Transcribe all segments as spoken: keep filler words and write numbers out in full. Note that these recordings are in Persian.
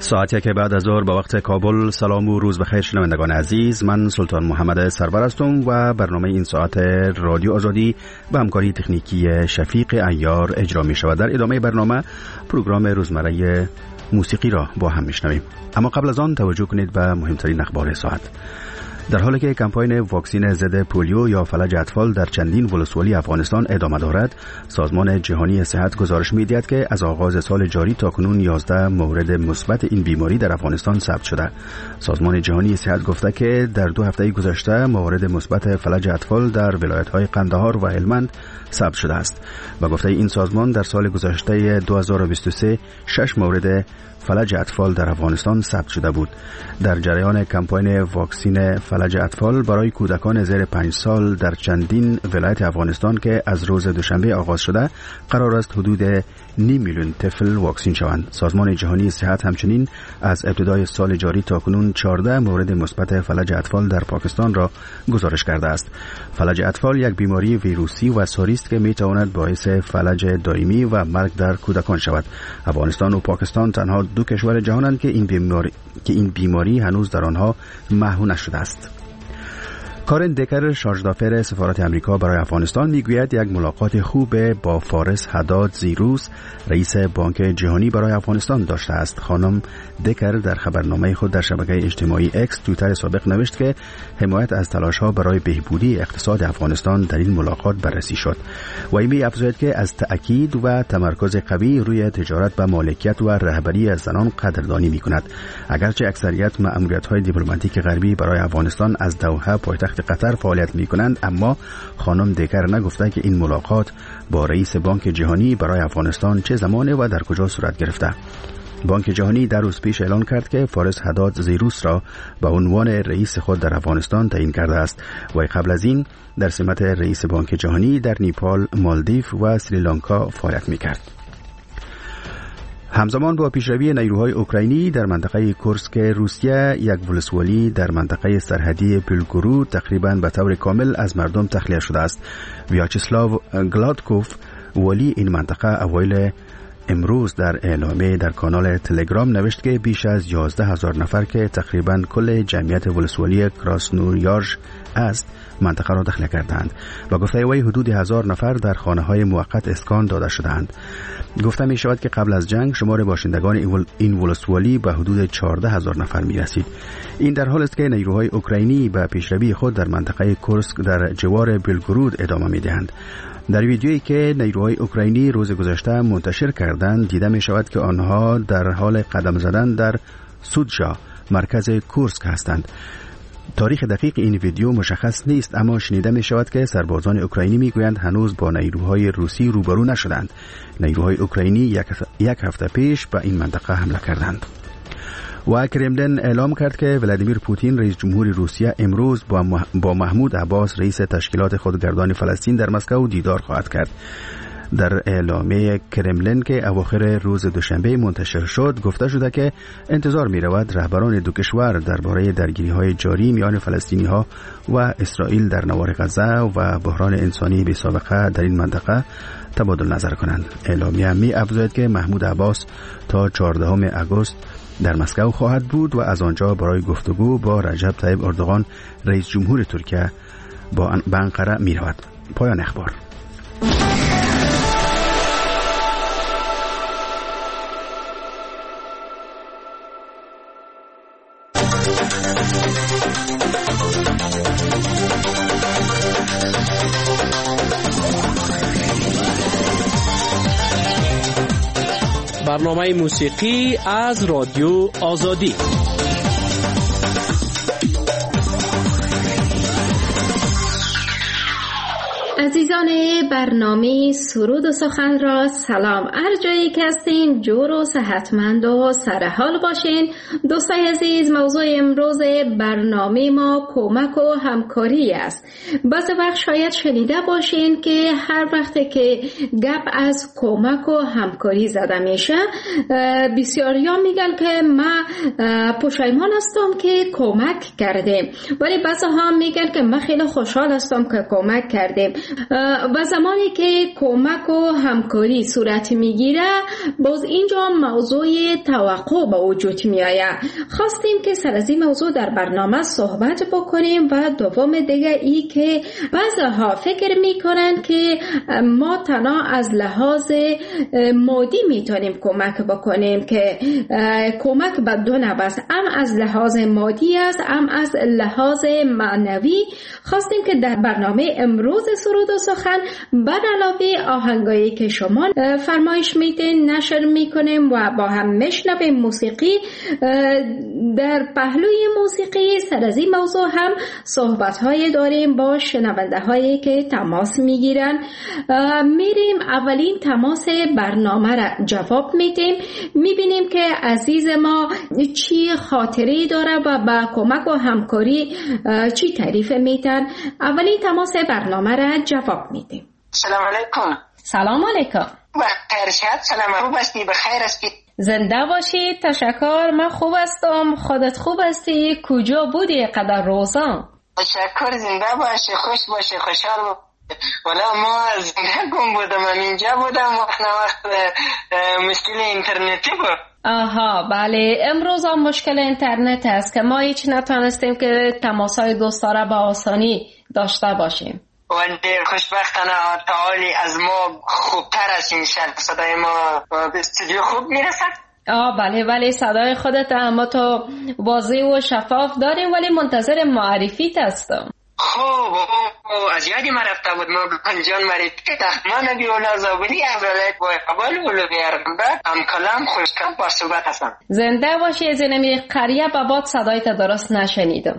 ساعتی که بعد از ظهر به وقت کابل. سلام و روز بخیر شنوندگان عزیز، من سلطان محمد سرور هستم و برنامه این ساعت رادیو آزادی به همکاری تکنیکی شفیق عیار اجرا می شود. در ادامه برنامه پروگرام روزمره موسیقی را با هم می شنویم، اما قبل از آن توجه کنید به مهمترین اخبار ساعت. در حالی که کمپاین واکسین ضد پولیو یا فلج اطفال در چندین ولسوالی افغانستان ادامه دارد، سازمان جهانی صحت گزارش می‌دهد که از آغاز سال جاری تا کنون یازده مورد مثبت این بیماری در افغانستان ثبت شده. سازمان جهانی صحت گفته که در دو هفته گذشته موارد مثبت فلج اطفال در ولایت‌های قندهار و هلمند ثبت شده است. با گفته این سازمان در سال گذشته دو هزار و بیست و سه شش مورد فلج اطفال در افغانستان ثبت شده بود. در جریان کمپاین واکسین فلج اطفال برای کودکان زیر پنج سال در چندین ولایت افغانستان که از روز دوشنبه آغاز شده، قرار است حدود نیم میلیون طفل واکسین شوند. سازمان جهانی صحت همچنین از ابتدای سال جاری تا کنون چهارده مورد مثبت فلج اطفال در پاکستان را گزارش کرده است. فلج اطفال یک بیماری ویروسی و ساری است که می تواند باعث فلج دائمی و مرگ در کودکان شود. افغانستان و پاکستان تنها دو کشور جهانند که این بیماری که این بیماری هنوز در آنها محو نشده است. کارن دکر شارژدافر سفارت امریکا برای افغانستان میگوید یک ملاقات خوب با فارس حداد زیروس، رئیس بانک جهانی برای افغانستان داشته است. خانم دکر در خبرنامه خود در شبکه اجتماعی اکس توییتر سابق نوشت که حمایت از تلاش‌ها برای بهبودی اقتصاد افغانستان در این ملاقات بررسی شد و این افزود که از تأکید و تمرکز قوی روی تجارت و مالکیت و رهبری از زنان قدردانی می‌کند. اگرچه اکثریت مأموریت‌های دیپلماتیک غربی برای افغانستان از دوحه پایتخت قطر فعالیت می کنند، اما خانم دکر نگفته که این ملاقات با رئیس بانک جهانی برای افغانستان چه زمانه و در کجا صورت گرفته. بانک جهانی در روز پیش اعلان کرد که فارس حداد زیروس را به عنوان رئیس خود در افغانستان تعیین کرده است و قبل از این در سمت رئیس بانک جهانی در نیپال، مالدیو و سریلانکا فعالیت می کرد. همزمان با پیشروی نیروهای اوکراینی در منطقه کورسک روسیه، یک ولسوالی در منطقه سرحدی بلگورود تقریباً به طور کامل از مردم تخلیه شده است. ویاچسلاو گلادکوف، ولی این منطقه، اوایل امروز در اعلامیه در کانال تلگرام نوشت که بیش از یازده هزار نفر که تقریباً کل جمعیت ولسوالی کراسنویارژ است منطقه را تخلیه کردند و گفته وی حدود هزار نفر در خانه‌های موقت اسکان داده شدند. گفته می شود که قبل از جنگ شمار باشندگان این ولسوالی به حدود چهارده هزار نفر می رسید. این در حالی است که نیروهای اوکراینی به پیشروی خود در منطقه کورسک در جوار بلگورود ادامه می دهند. در ویدیویی که نیروهای اوکراینی روز گذشته منتشر کردند دیده می شود که آنها در حال قدم زدن در سودجا، مرکز کورسک هستند. تاریخ دقیق این ویدیو مشخص نیست، اما شنیده می شود که سربازان اوکراینی می گویند هنوز با نیروهای روسی روبرو نشدند. نیروهای اوکراینی یک, یک هفته پیش به این منطقه حمله کردند. و کرملین اعلام کرد که ولادیمیر پوتین رئیس جمهور روسیه امروز با, مح... با محمود عباس رئیس تشکیلات خودگردان فلسطین در مسکو دیدار خواهد کرد. در اعلامیه کرملین که اواخر روز دوشنبه منتشر شد گفته شده که انتظار می رود رهبران دو کشور درباره درگیری‌های جاری میان فلسطینی‌ها و اسرائیل در نوار غزه و بحران انسانی بی سابقه در این منطقه تبادل نظر کنند. اعلامیه می افزاید که محمود عباس تا چهاردهم آگوست در مسکو خواهد بود و از آنجا برای گفتگو با رجب طیب اردوغان رئیس جمهور ترکیه با انقره می رود. پایان اخبار. برنامه موسیقی از رادیو آزادی. عزیزان برنامه سرود و سخن را سلام. هر جایی که هستین جور و صحتمند و سرحال باشین. دوستای عزیز، موضوع امروز برنامه ما کمک و همکاری است. بعضی وقت شاید شنیده باشین که هر وقت که گپ از کمک و همکاری زده میشه بسیاریا میگن که ما پشیمان هستم که کمک کردیم، ولی بعضی ها میگن که من خیلی خوشحال هستم که کمک کردیم. و زمانی که کمک و همکاری صورت میگیره باز اینجا موضوع توقع به وجود می آید. خواستیم که سر از این موضوع در برنامه صحبت بکنیم و دوم دیگه ای که بعضها فکر میکنن که ما تنها از لحاظ مادی میتونیم کمک بکنیم که کمک به دو نوع است، هم از لحاظ مادی است هم از لحاظ معنوی. خواستیم که در برنامه امروز سرود و سخن بر علاوه آهنگایی که شما فرمایش میدین نشر میکنیم و با هم مشنویم موسیقی، در پهلوی موسیقی سر از این موضوع هم صحبت های داریم با شنونده هایی که تماس میگیرن. میریم اولین تماس برنامه را جواب میدیم، میبینیم که عزیز ما چی خاطری داره و با کمک و همکاری چی تعریف میتن. اولین تماس برنامه را جواب میدیم. سلام علیکم. سلام علیکم. بخیر شد. سلام، خوب هستی؟ بخیر هستی؟ زنده باشی. تشکر، من خوب هستم. خودت خوب هستی؟ کجا بودی قدر روزان؟ تشکر، زنده باشی، خوش باشی، خوشحال باشی. ولی ما زنده گم بودم، من اینجا بودم وقت وقت مشکل اینترنتی بود. آها بله، امروز هم مشکل اینترنت هست که ما هیچ نتونستیم که تماسای دوستاره با آسانی داشته باشیم. ولی خوشبختانه تعالی از ما خوبتر است، این صدای ما به استودیو خوب میرسد. آه بله بله، صدای خودت اما تو واضح و شفاف داریم، ولی منتظر معرفیت هستم. خوب از یادی ما رفته بود، ما پنجان معرفی تخمان نبی اولا زابلی از ولایت با اقبال اولوی ارغنبه هم کلام خوشکم با صحبت هستم. زنده باشی. از اینمی قریه بابات صدایت درست نشنیدم.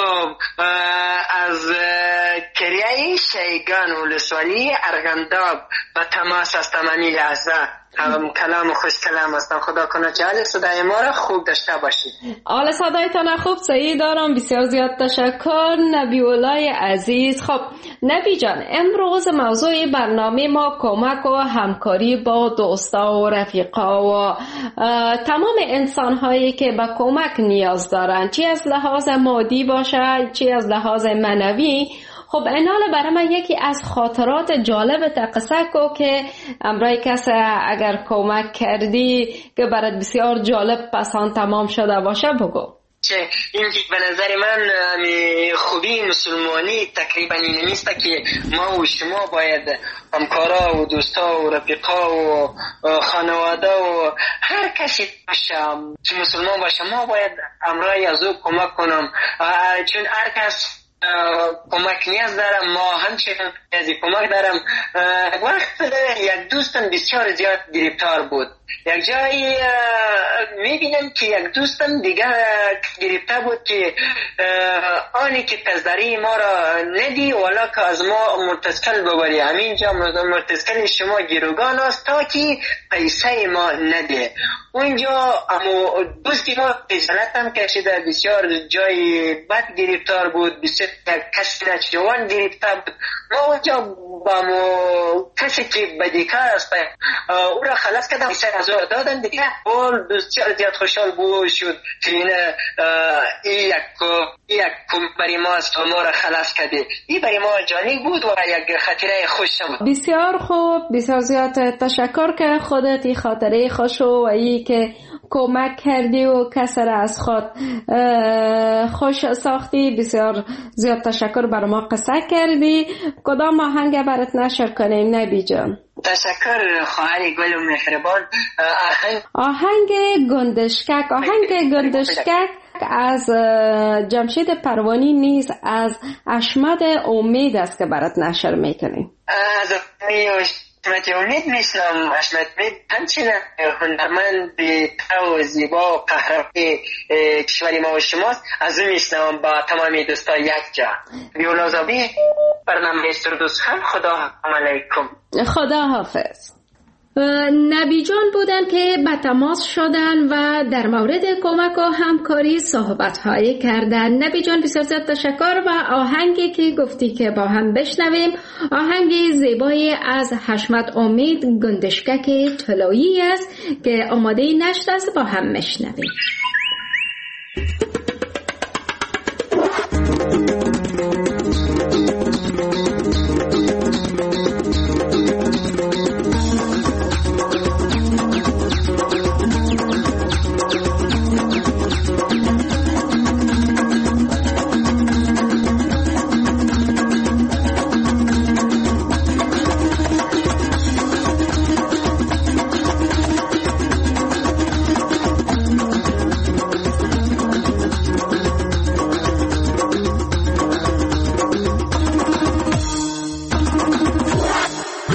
از کریه شیگان ولسوالی ارغنداب و تماس هستم این لحظه. هم کلام خوش کلام هستم. خدا کنه که حال صدای ما را خوب داشته باشید. حال صدایتان خوب صحیح دارم. بسیار زیاد تشکر نبی اولای عزیز. خب نبی جان، امروز موضوع برنامه ما کمک و همکاری با دوستا و رفیقا و تمام انسان هایی که به کمک نیاز دارن، چی از لحاظ مادی باشه چی از لحاظ معنوی. خب اینال برای من یکی از خاطرات جالب تقصه کو که امرای کس اگر کمک کردی که برات بسیار جالب پسان تمام شده باشه بگو. چه این به نظر من خوبی مسلمانی تقریبا این نیست که ما و شما باید همکارا و دوستا و رفیقا و خانواده و هر کسی باشه که مسلمان باشه ما باید امرای از او کمک کنم، چون هر کس کمک نیاز دارم، ما همچنین نیازی کمک دارم. وقت یک دوستم بسیار زیاد گرفتار بود، یک جایی میبینم که یک دوستم دیگه گرفته بود که آنی که تزداری ما را ندی ولی که از ما متصل ببری، همینجا متصل شما گروگان است تا که پیسه ما نده. اونجا اما دوستی ما خجالت هم کشیده، بسیار جای بد گرفتار بود، بسیار کسی نچوان گرفته بود. ما اونجا با ما کسی که بدیکار است او را خلاص کردم، پیسه از او دادن دیگه. اون بسیار زیاد خوشحال بود شد که این یک یک بری ما است و ما را خلاص کرده. این بری ما جانی بود و یک خاطره خوش بود. بسیار خوب، بسیار زیاد تشکر که خودت این خاطره خوش و ای که کمک کردی و کسر از خود خوش ساختی. بسیار زیاد تشکر برای ما قصه کردی. کدام آهنگ برات نشر کنیم نبی جان؟ تشکر خواهر گل و مهربان. آهنگ آهنگ گندشکک. آهنگ گندشکک از جمشید پروانی نیز از اشمت امید است که برات نشر میکنیم. از اشمت امید میشنم. اشمت امید همچنین هنرمند تو زیبا و قهرمان کشوری ما و شماست. از او میشنم با تمامی دوستا یک جا. بیولازابی برنامه سرود و سخن. خدا علیکم. خدا حافظ. نبی جان بودن که به تماس شدن و در مورد کمک و همکاری صحبت هایی کردن. نبی جان بسیار زیاد تشکر و آهنگی که گفتی که با هم بشنویم آهنگی زیبایی از حشمت امید گندشکک طلایی است که آماده نشت است، با هم بشنویم.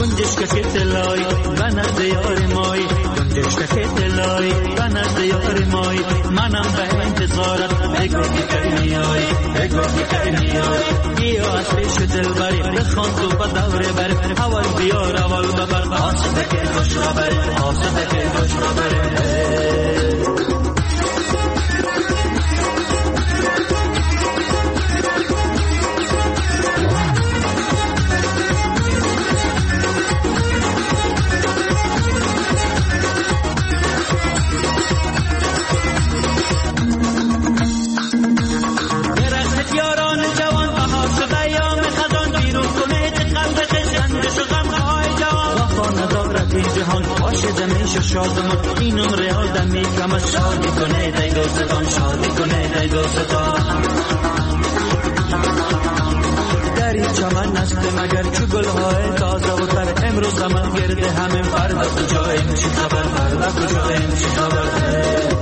گنجش که تلای و نزد یار مای گنجش که تلای و نزد یار مای منم به انتظارت بگو که میای بگو که میای بیا از پیش دلبری بخوان تو با دوره بر حوال بیار اول ببر آسده که خوش را بره آسده که خوش را بره شادمان اینم ریال دمی کم شادی کنه دی دوستان شادی کنه دی دوستان دری چمن نست مگر چو گلهای تازه و تر امروز زمان گرده همین فردا کجاییم چی خبر فردا کجاییم چی خبر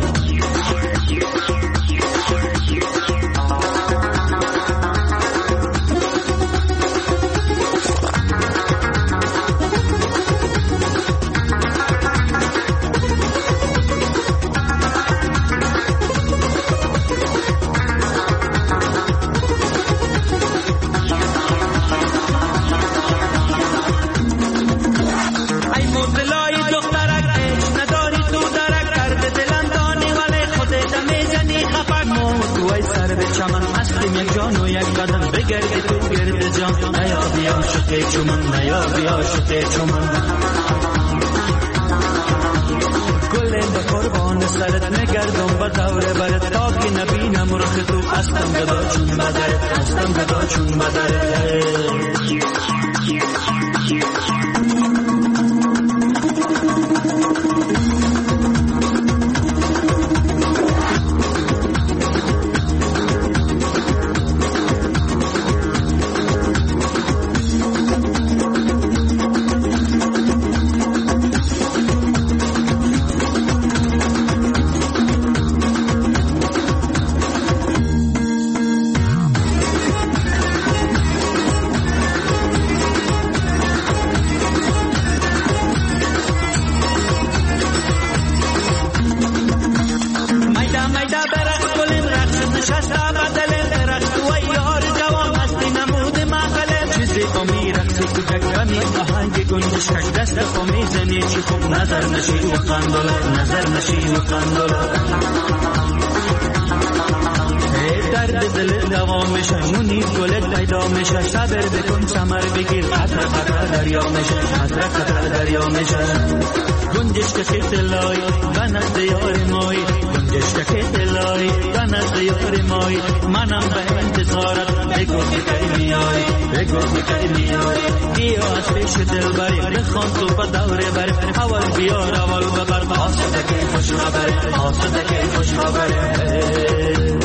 چومن نیا بیا شده چومن گلین با قربان سرت نگردم با دوره برت تا که نبینم رخ تو هستم گدا چون مدرت هستم گدا چون مدرت گنجش که تلای و نزد یار مای گنجش که تلای و نزد یار مای منم به انتظارت بگو که میای بگو که میای بیا از پیش دلبری بخوان تو با دوره بر حوال بیار اول ببر آسده که خوش را بره آسده که خوش را بره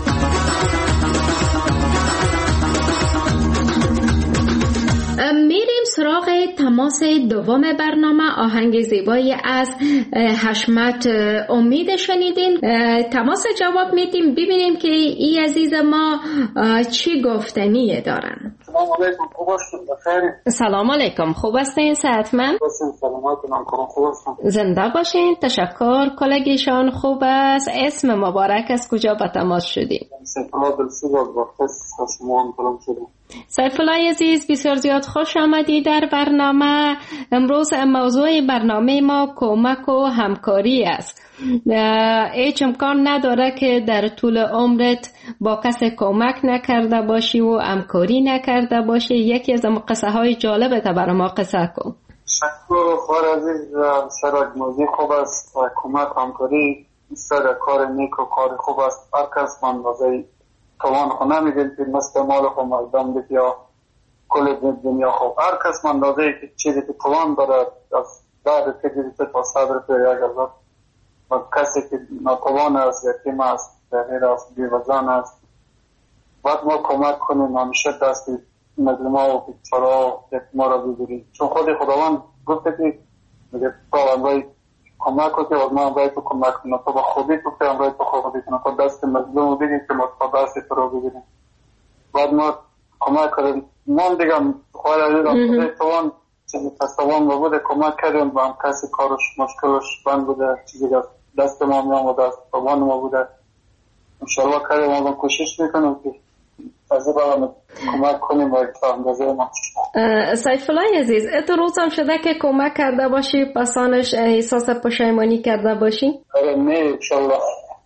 میریم سراغ تماس دوم برنامه. آهنگ زیبایی از حشمت امید شنیدین. تماس جواب میدیم ببینیم که ای عزیز ما چی گفتنی دارن. سلام علیکم، خوب هستید؟ بخیر. سلام علیکم، خوب هستین؟ صحتمند؟ سلامت من کنم، خوب هستم. زنده باشین. تشکر. کلگیشان خوب است. اسم مبارک از کجا به تماس شدیم؟ سیفالله دلسوز از وقتش از شما هم کلام شدیم. سیفالله عزیز بسیار زیاد خوش آمدی در برنامه. امروز موضوع برنامه ما کمک و همکاری است. هیچ امکان نداره که در طول عمرت با کسی کمک نکرده باشی و همکاری نکرده باشی. یکی از قصه های جالبت برای ما قصه کن. شکر خوار عزیز، شرک موضوع خوب است. کمک همکاری سر کار نیک و کار خوب است. هر کس من وضعی توان خونه میگیم که مستعمال خود مردم بید یا کل دنیا خوب. هر کس من وضعی که چیزی که توان دارد از دارد که دیده تا صبر پیدا گردد و کسی که ناتوان است، یتیم است، فقیر است، بیوزن است، باید ما کمک کنیم. همیشه دست مظلوما و بیچاره‌ها یتیما را بگیریم، چون خود خداوند گفته که میگه تو امرای کمک کنی و من امرای تو کمک کنم، تو با خودی تو که امرای تو خودی کنم، تو دست مظلوم رو بگیم که ما تو دست تو رو بگیریم. باید ما کمک کنیم. من دیگم خواهر عزیزم خودی توان چیزی پستوان ما بوده کمک کردیم با هم کسی کارش مشکلش بند بوده چیزی دست ما می آمده از پستوان ما بوده انشاءالله کردیم ما کوشش میکنیم که از این با کمک کنیم با اندازه ما. سیف الله عزیز اتو روز هم شده که کمک کرده باشی پسانش احساس پشیمانی کرده باشی؟ اره نه انشاءالله.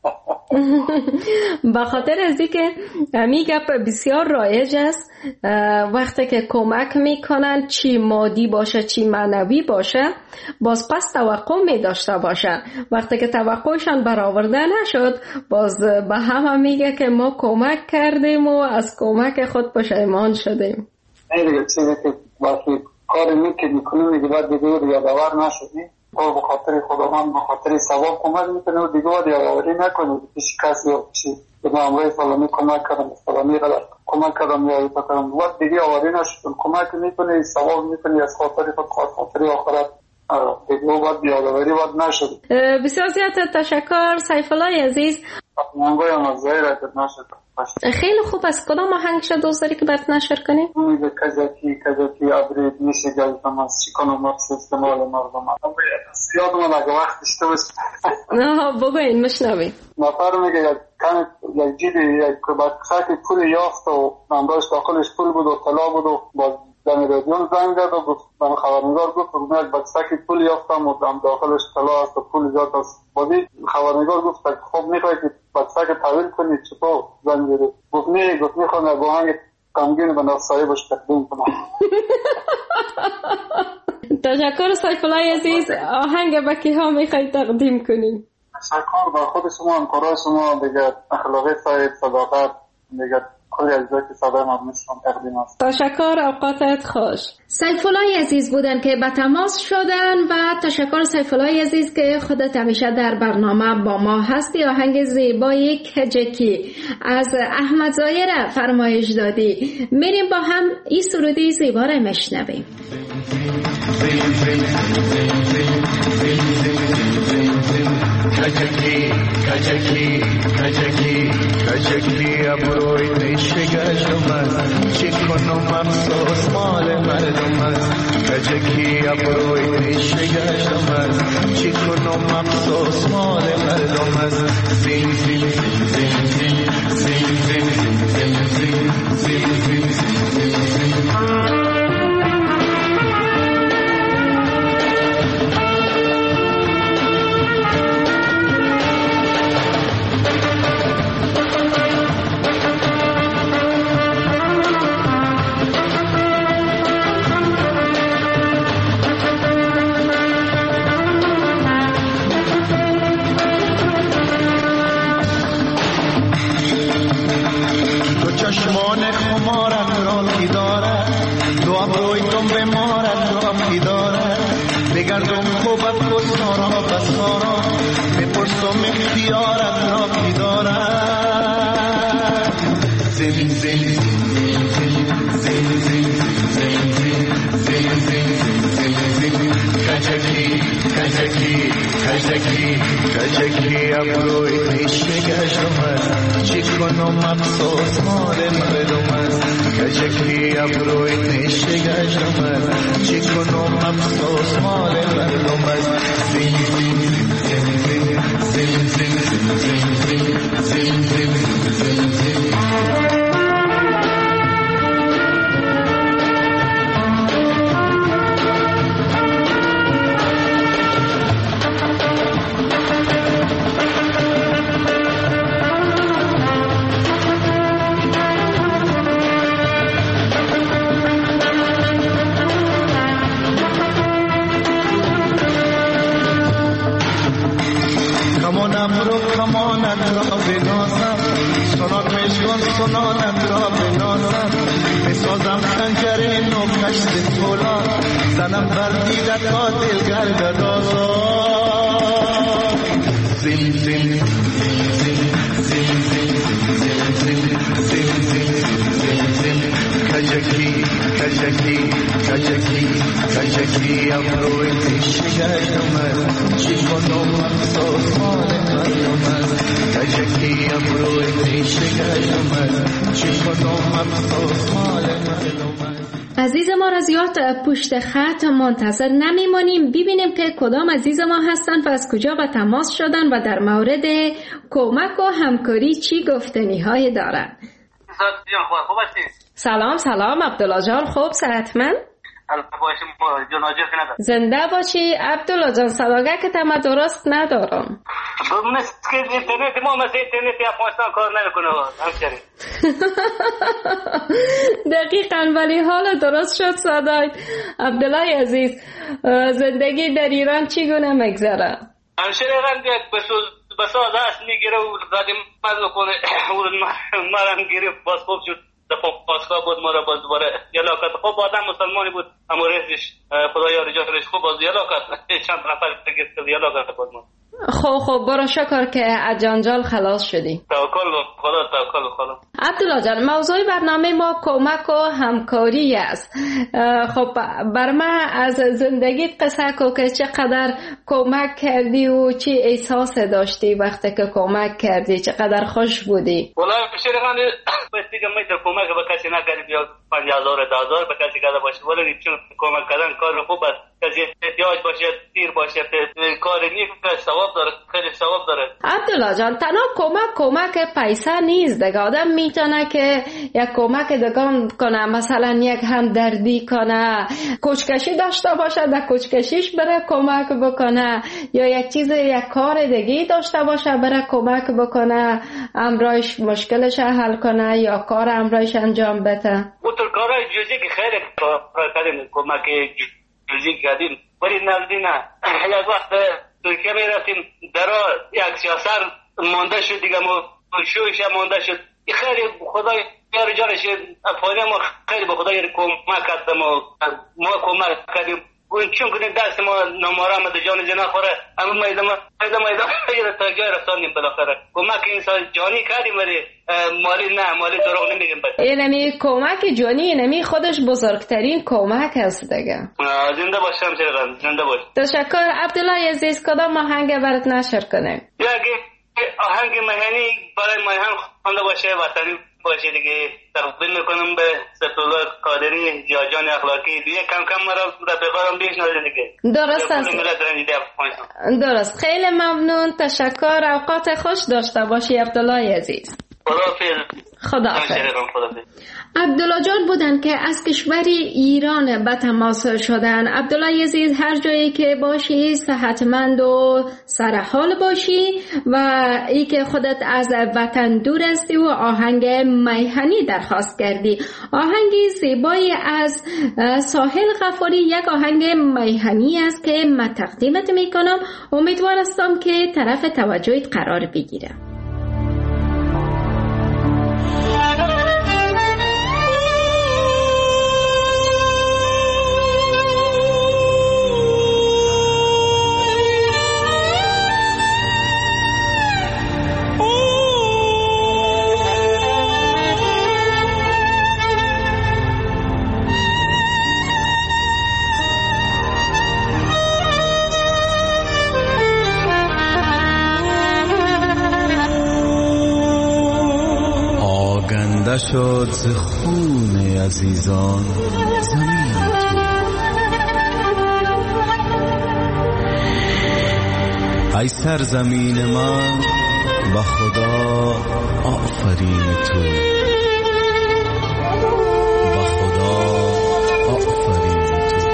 به خاطر از اینکه می گپ بسیار رایج است وقتی که کمک میکنن چی مادی باشه چی معنوی باشه باز پس توقع می داشته باشه وقتی که توقعشان برآورده نشد باز به همه میگه که ما کمک کردیم و از کمک خود پشیمان شدیم. نه دیگه چیزی که وقتی کاری میکنی میکنی دیگه باید دیگه دیگه یادآور نشدی تو به خاطر خداوند به خاطر ثواب کمک میکنی و دیگه باید یادآوری نکنی پیش کسی یا چی به من امروز فلانی کمک کردم فلانی غلط کمک کردم یا ایتا کردم باید دیگه یادآوری نشد کمک میکنی ثواب میکنی از خاطر خود خاطر آخرت دیگه باید یادآوری باید نشد. بسیار زیاد تشکر سیف الله عزیز. منگویم از زیره نشد. خیلی خوب است کدام آهنگ شد دوست داری که برات نشر کنیم؟ امید کجکی کجکی ابرید میشه گلتم از چیکن و مقصد استعمال مردم یادم اگه وقت داشته باشه نه بگوین مشنوی نفر میگه یک کم یک جیدی یک بکسکی پول یافت و نمبرش داخلش پول بود و طلا بود و با دم رادیون زنگ داد و گفت من خبرنگار گفت من یک بکسکی پول یافتم و داخلش طلا است و پول زیاد است بودی خبرنگار گفت خب میخوای که بکسک طویل کنی چطور زنگ داری گفت نه گفت میخوام یک آهنگ غمگین به نفس صاحبش تقدیم کنم. تشکر سیف الله عزیز. آهنگ به کی ها میخوای تقدیم کنیم؟ تشکر با خود شما همکارای شما دیگه اخلاقی صاحب صداقت دیگه کلی اجزایی که صدای مردمشون تقدیم است. تشکر اوقاتت خوش. سیف الله عزیز بودن که به تماس شدن و تشکر سیف الله عزیز که خودت همیشه در برنامه با ما هستی. آهنگ زیبای کجکی از احمد ظاهر فرمایش دادی. میریم با هم این سرودی زیبا را میشنویم. کجکی کجکی کجکی کجکی ابروی نشگشم است چی کنم افسوس مال مردم است کجکی ابروی نشگشم است چی کنم افسوس مال مردم است زین زین زین زین زین زین زین زین زین زین چشمان خمارت را کی دارد دو ابروی تم به مارت را کی دارد بگردم خوبت و سارا و سارا بپرسم اختیارت را کی دارد زین زین زین زین زین زین زین زین زین کجکی کجکی کجکی کجکی ابروی نشگشم است چی کنم افسوس مال مردم است کجکی ابروی نشگشم است چی کنم افسوس مال مردم است زین زین زین زین زین زین زین زین زین زین سنانت را بنازم سنان میشون سنانت را بنازم بسازم خنجر نو کشت تولا زنم بر دیده تا دلگرد آزاد زین زین زین زین زین زین زین زین زین کجکی کجکی کجکی کجکی ابروی تشگردم چی کنم افسوس مال مردم کجکی ابروی تشگردم چی کنم افسوس مال مردم عزیز ما را زیاد پشت خط منتظر نمیمانیم، ببینیم که کدام عزیز ما هستن و از کجا به تماس شدن و در مورد کمک و همکاری چی گفتنی های دارن. سلام سلام عبدالله جان، خوب صحتمند؟ زنده باشی عبدالله جان. صداگه که تمام درست ندارم. مثل که اینترنت ما مثل اینترنت افغانستان کار نمیکنه همچنین. دقیقاً، ولی حالا درست شد صدای. عبدالله عزیز، زندگی در ایران چگونه میگذره؟ همچنین بساز هست میگیره و زدیم مزل کنه و مرم گیره باز خوب شد. دفعه پاسگاه بود ما را باز دوباره یلاکت. خب آدم مسلمانی بود اما رزش خدا یار جانش خوب باز یلاکت چند نفر دیگه یلاکت بود ما. خب خب برو شکر که از جنجال خلاص شدی. توکل خدا، توکل خدا. عبدالله جان، موضوع برنامه ما کمک و همکاری است. خب بر من از زندگیت قصه کو که چقدر کمک کردی و چی احساس داشتی وقتی که کمک کردی، چقدر خوش بودی؟ والله شریقان بستی که میتر کمک به کسی نکردی یا پنج هزار ده هزار به کسی کرده باشی، ولی چون کمک کردن کار خوب است. کسی احتیاج باشه تیر باشه کار نیک ثواب داره، خیلی ثواب داره. عبدالله جان، تنها کمک کمک پیسه نیست دیگه. آدم میتونه که یک کمک دگان کنه، مثلا یک همدردی کنه، کوچکشی داشته باشه در کوچکشیش بره کمک بکنه، یا یک چیز یک کار دیگه داشته باشه بره کمک بکنه، امرایش مشکلش حل کنه یا کار امرایش انجام بده. اون کارهای جزئی که خیلی کار کردیم، کمک جزئی کردیم، ولی نزدی نه. یک وقت ترکیه می رفتیم درا یک سیاسر مانده شد دیگه، ما شویش مانده شد. خیلی خدای یار جانش افغانی ما خیلی به خدای کمک کرد، ما ما کمک کردیم. اون چون که دست ما نماره مده جان جنا خوره، اما میدم میدم میدم تا جای رسانیم بالاخره. کمک انسان جانی کردیم ولی مالی نه، مالی دروغ نمیگیم. اینمی کمک جانی، اینمی خودش بزرگترین کمک است دیگه. زنده باشم چرا، زنده باش. تشکر عبدالله عزیز. کدام آهنگ برات نشر کنه؟ یک آهنگ مهنی برای مهن خوانده باشه، وطنی باشه دیگه. تقبل میکنم به سفرالله قادری، جاجان اخلاقی دیگه. کم کم مرا رفیقارم بیشناسه دیگه. درست است. درست. خیلی ممنون، تشکر. اوقات خوش داشته باشی عبدالله عزیز. خداحافظ. عبدالله جان بودن که از کشور ایران به تماس شدن. عبدالله عزیز، هر جایی که باشی صحتمند و سرحال باشی و ای که خودت از وطن دور هستی و آهنگ میهنی درخواست کردی. آهنگی زیبایی از ساحل غفاری، یک آهنگ میهنی است که من تقدیمت میکنم. امیدوار هستم که طرف توجهت قرار بگیره. شد ز خون عزیزان زمین تو، ای سرزمین من به خدا آفرین تو، به خدا آفرین تو.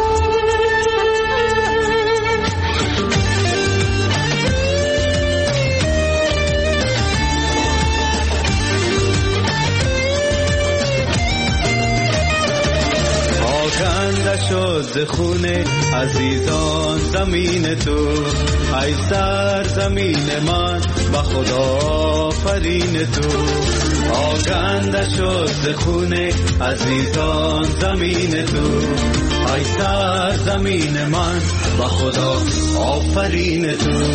آکنده شد ز خون عزیزان زمین تو، ای سرزمین من به خدا آفرین تو. آکنده شد ز خون عزیزان زمین تو، ای سرزمین من به خدا آفرین تو.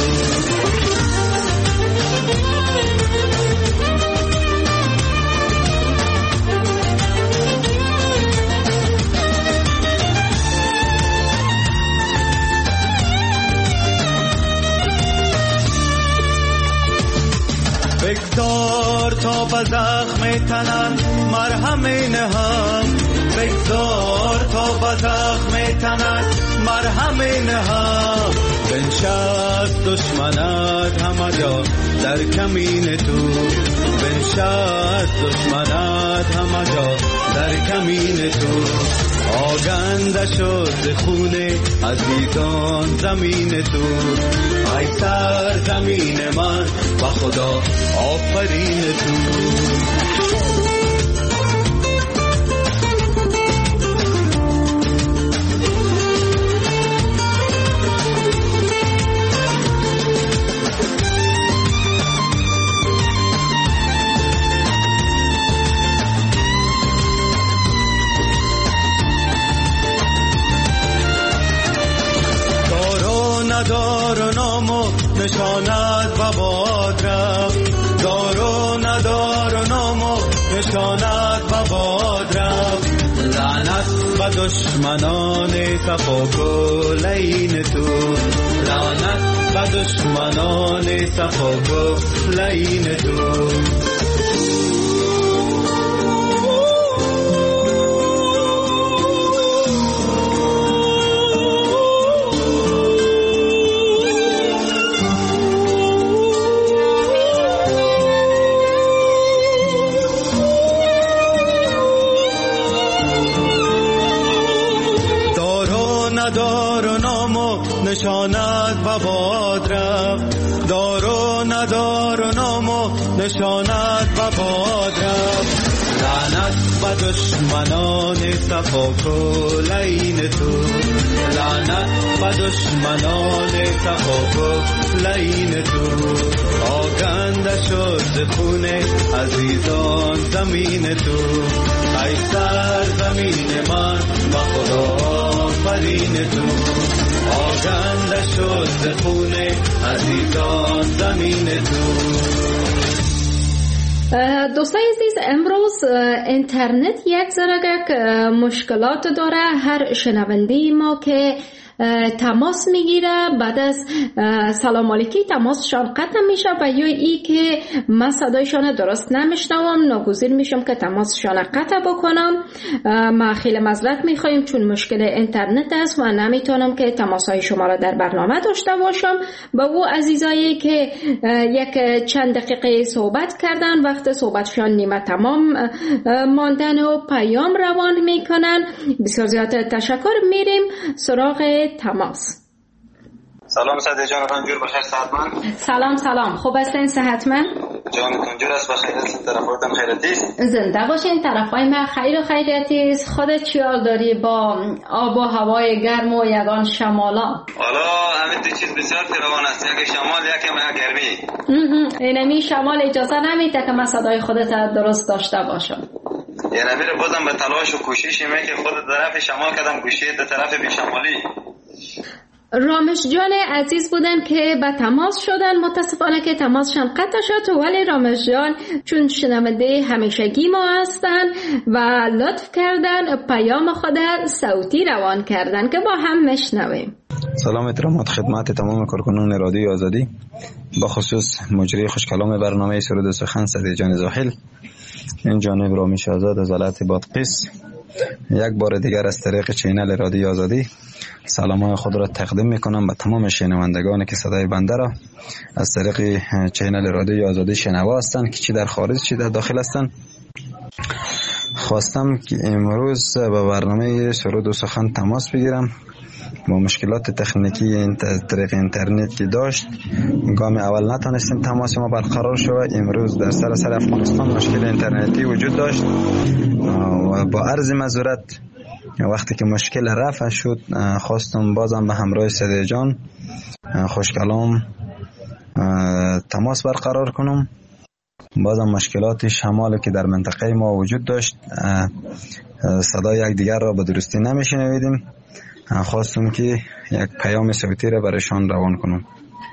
بگذار تا به زخم تنم مرهم نهم، بگذار تا به زخم تنت مرهم نها. بنشست دشمنت همه جا در کمین تو، بنشست دشمنت همه جا در کمین تو. آگنده شد خون عزیزان زمین تو، ای سر زمین من و خدا آفرین تو. دار و نام و نشانت و باد رفت، دار و ندار و نام و نشانت و باد رفت. لعنت و دشمنان صفا لین تو، لعنت و دشمنان صفا لین تو. نشانت و باد رفت، دار و ندار و نام و نشانت و باد رفت. لعنت و دشمنان صفا لین تو، لعنت و دشمنان صفا لین تو. آگنده شد خون عزیزان زمین تو، ای سر زمین من و خدا آفرین تو. آگنده شد خون عزیزان زمین تو. دوستای عزیز، امروز اینترنت یک ذره مشکلات داره. هر شنونده ما که تماس میگیره بعد از سلام علیکی تماسشان قطع میشه و یا ای که من صدایشان درست نمیشنوم ناگزیر میشم که تماسشان قطع بکنم. ما خیلی معذرت میخوایم چون مشکل اینترنت است و نمیتونم که تماسهای شما را در برنامه داشته باشم. و او عزیزایی که یک چند دقیقه صحبت کردن وقت صحبتشان نیمه تمام ماندن و پیام روان میکنن، بسیار زیاد تشکر. میریم سراغ تماس. سلام صدیق جان، جور بخیر صحتمند؟ سلام سلام، خوب هستین صحتمند؟ جانتون جور است بخیر است؟ طرفاتم خیریتی است؟ زنده باشین. طرفای ما خیر و خیریتی است. خودت چی حال داری با آب و هوای گرم و یگان شمالا؟ والا همین دو چیز بسیار فراوان است، یک شمال یک هم گرمی. اینمی شمال اجازه نمیده که من صدای خودت درست داشته باشم. یعنی میره بازم به تلاش و کوشش می که خود طرف شمال کدم گوشی در طرف بی شمالی. رامش جان عزیز بودن که به تماس شدن، متاسفانه که تماسشان قطع شد، ولی رامش جان چون شنونده همیشگی ما هستن و لطف کردن پیام خود صوتی روان کردن که با هم میشنویم. سلام احترامات خدمت تمام کارکنان رادیو آزادی، با خصوص مجری خوشکلام برنامه سرود و سخن صدیق جان زاحل. این جانب رامش آزاد از ولایت بادغیس یک بار دیگر از طریق چینل رادیو آزادی سلامای خود را تقدیم میکنم به تمام شنوندگانی که صدای بنده را از طریق چینل رادیو آزادی شنوا هستند که چی در خارج چی در داخل هستند. خواستم که امروز به برنامه سرود و سخن تماس بگیرم. با مشکلات تکنیکی این طریق اینترنت که داشت گام اول نتونستیم تماس ما برقرار شود. امروز در سراسر افغانستان مشکل اینترنتی وجود داشت و با عرض معذرت وقتی که مشکل رفع شد خواستم بازم به همراه صدیق جان خوشکلام تماس برقرار کنم. بازم مشکلات شمالی که در منطقه ما وجود داشت صدای یک دیگر را به درستی نمیشنویدیم. خواستم که یک پیام صوتی را برایشان روان کنم.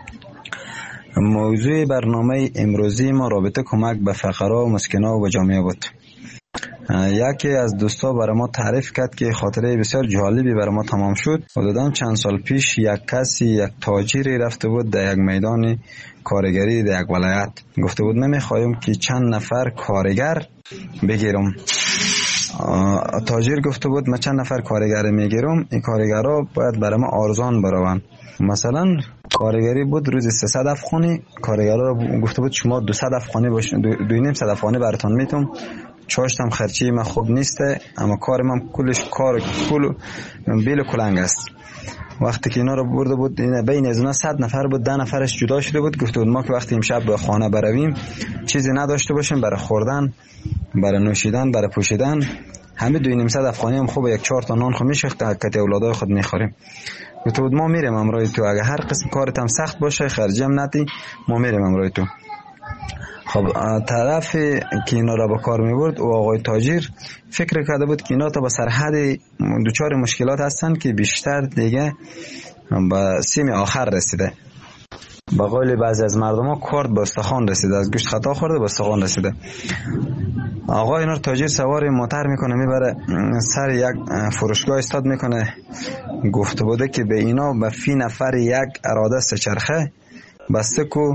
موضوع برنامه امروزی ما رابطه کمک به فقرا و مسکنا و جامعه بود. یکی از دوستا برای ما تعریف کرد که خاطره بسیار جالبی برای ما تمام شد. حدوداً چند سال پیش یک کسی یک تاجری رفته بود در یک میدان کارگری در یک ولایت. گفته بود نمیخوایم که چند نفر کارگر بگیرم. تاجر گفته بود من چند نفر کارگر میگیرم، این کارگرها باید برای ما ارزان بروند. مثلا کارگری بود روز سیصد افغانی، کارگرها گفته بود شما دویست افغانی باشین، دو نیم صد افغانی براتون میتم. چاشتم خرچی من خوب نیسته، اما کار من کلش کار کل بیل کلنگ است. وقتی که اینا رو برده بود، این بین از اونا صد نفر بود، ده نفرش جدا شده بود. گفته بود ما که وقتی امشب به خانه برویم چیزی نداشته باشیم برای خوردن، برای نوشیدن، برای پوشیدن، همه دو نیم صد افغانی هم خوبه، یک چهار تا نان خو میشه کت اولادای خود میخوریم. گفته بود ما میریم امروی تو، اگه هر قسم کارت هم سخت باشه خرجی هم ندی ما میریم امروی تو. خب طرف که اینا را به کار میبرد و آقای تاجر فکر کرده بود که اینا تا به سرحد دوچار مشکلات هستن که بیشتر دیگه به سیم آخر رسیده. به قول بعضی از مردم ها کارد به استخوان رسیده، از گوشت خطا خورده به استخوان رسیده. آقا اینا تاجر سوار موتر میکنه میبره سر یک فروشگاه استاد میکنه. گفته بوده که به اینا به فی نفر یک اراده سه چرخه بسته کو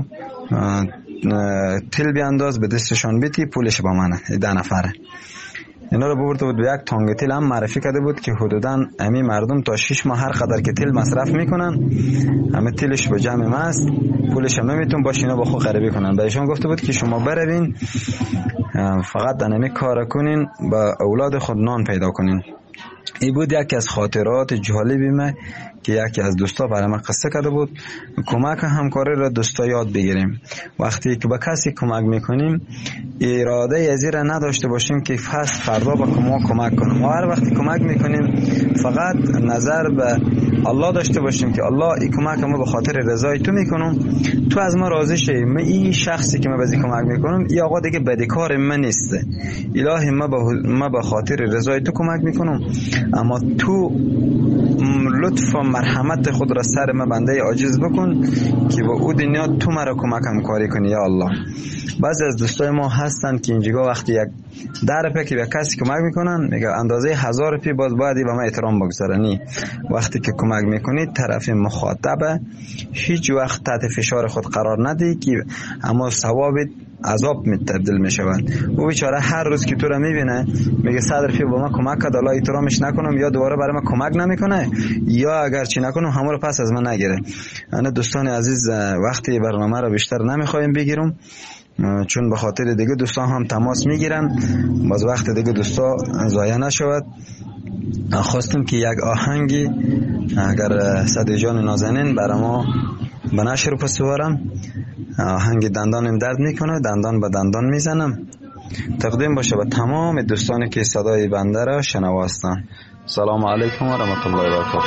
تل بیانداز به دستشان بیتی پولش با منه. ده نفره اینا رو برده بود به یک تانگ تل هم معرفی کرده بود که حدوداً امی مردم تا شش ماه هر قدر که تل مصرف میکنن همه تلش به جمع ماست، پولش هم نمیتون باشه اینا با خود غریبی کنن. بهشون گفته بود که شما بروین فقط دنمی کار کنین با اولاد خود نان پیدا کنین. این بود یکی از خاطرات جالبی من که یکی از دوستا برای من قصه کرده بود. کمک همکاری را دوستا یاد بگیریم. وقتی که به کسی کمک میکنیم اراده ازی را نداشته باشیم که فست فردا با ما کمک کنیم. و هر وقتی کمک میکنیم فقط نظر به الله داشته باشیم که الله این کمک ما به خاطر رضای تو میکنم، تو از ما راضی شی. من این شخصی که من بازی کمک میکنم این آقا دیگه بدکار من نیسته، الهی ما به ما به خاطر رضای تو کمک میکنم، اما تو لطف و مرحمت خود را سر من بنده عاجز بکن که با او دنیا تو مرا کمکم کاری کنی یا الله. بعضی از دوستای ما هستن که اینجا وقتی یک در پی که به کسی کمک میکنن میگه اندازه هزار پی باز باید به من احترام بگذارنی. وقتی که کمک میکنی طرف مخاطب هیچ وقت تحت فشار خود قرار ندی که اما ثواب عذاب تبدیل میشود. او بیچاره هر روز که تو را میبینه میگه صدر پی با من کمک کرد الله احترامش نکنم یا دوباره برای من کمک نمیکنه یا اگر چی نکنم همه رو پس از من نگیره. انا دوستان عزیز وقتی برنامه را بیشتر نمیخوایم بگیرم چون به خاطر دیگه دوستان هم تماس میگیرن، باز وقت دیگه دوستا ضایع نشود. خواستم که یک آهنگی اگر صدی جان نازنین برای ما به نشر پس ببرم. آهنگ دندانم درد میکنه، دندان به دندان میزنم، تقدیم باشه به تمام دوستانی که صدای بنده را شنوا هستند. سلام علیکم و رحمت الله و برکاته.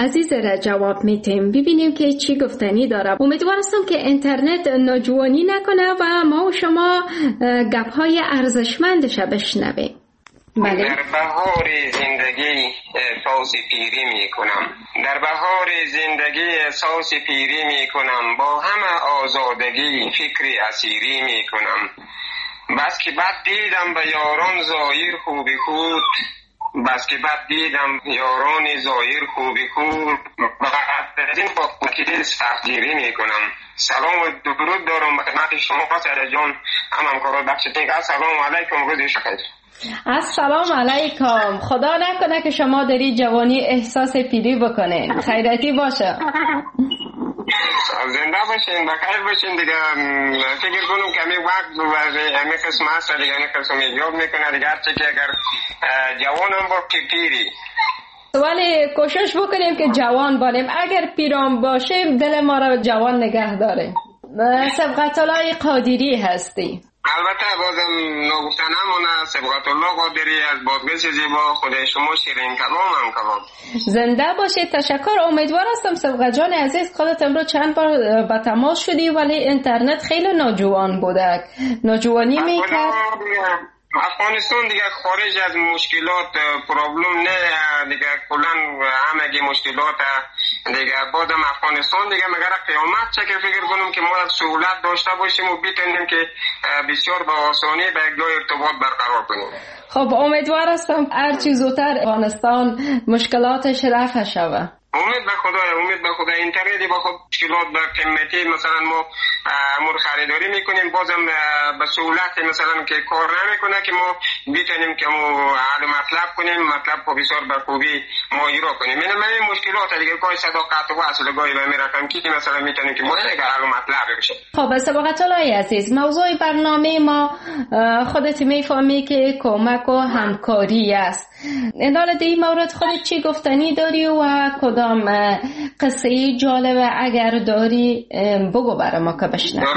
عزیز را جواب میتیم. ببینیم که چی گفتنی داره. امیدوار هستم که اینترنت ناجوانی نکنه و ما و شما گپ‌های ارزشمندش بشنویم. بله. در بهار زندگی احساس پیری می کنم. در بهار زندگی احساس پیری می کنم. با همه آزادگی فکری اسیری می کنم. بس که بد دیدم به یاران ظاهر خوبی خود. بس که بد دیدم یاران ظاهر خوبی خود. بعد از این با وکیل سختگیری می کنم. سلام و درود دارم به خدمت شما سر جان. هم همکارا بخشتین. سلام علیکم، روز شکر. السلام علیکم. خدا نکنه که شما داری جوانی احساس پیری بکنین. خیرتی باشه. زنده باشین، بخیر باشین دیگه. فکر کنم که همین وقت و همین قسم هست دیگه، همین قسم ایجاب میکنه دیگه. هرچه که اگر جوان هم با پیری، ولی کوشش بکنیم که جوان باشیم. اگر پیرام باشه دل ما را جوان نگه داره. سبقت الله قادری هستی. البته بازم نگفتن همونه. سبقت الله قادری از بادغیس زیبا. خود شما شیرین کلام هم کلام. زنده باشید. تشکر. امیدوار هستم سبقت جان عزیز خودت امروز چند بار به تماس شدی ولی اینترنت خیلی ناجوان بوده. ناجوانی میکرد. افغانستان دیگه خارج از مشکلات پرابلم نه دیگه، کلا همگی مشکلات دیگه. بازم افغانستان دیگه مگر قیامت چه که فکر کنم که ما سهولت داشته باشیم و بتونیم که بسیار با آسانی به یک جای ارتباط برقرار کنیم. خب امیدوار هستم هر چی زودتر افغانستان مشکلاتش رفع شود. امید به خدا، امید به خدا. اینترنتی با خود مشکلات به قیمتی مثلا ما امور خریداری میکنیم بازم به سهولت مثلا که کار نمیکنه که ما بتونیم که ما حل مطلب کنیم، مطلب کو بسیار به خوبی ما اجرا کنیم. این من مشکلات دیگه کای صداقت و اصل گاهی به میرقم که مثلا میتونیم که ما دیگه حل مطلب بشه. خب سبقت الله عزیز، موضوع برنامه ما خودت میفهمی که کمک و همکاری است. این حال در این مورد خودت چی گفتنی داری و کدام قصه جالبه اگر داری بگو برای ما که بشنویم.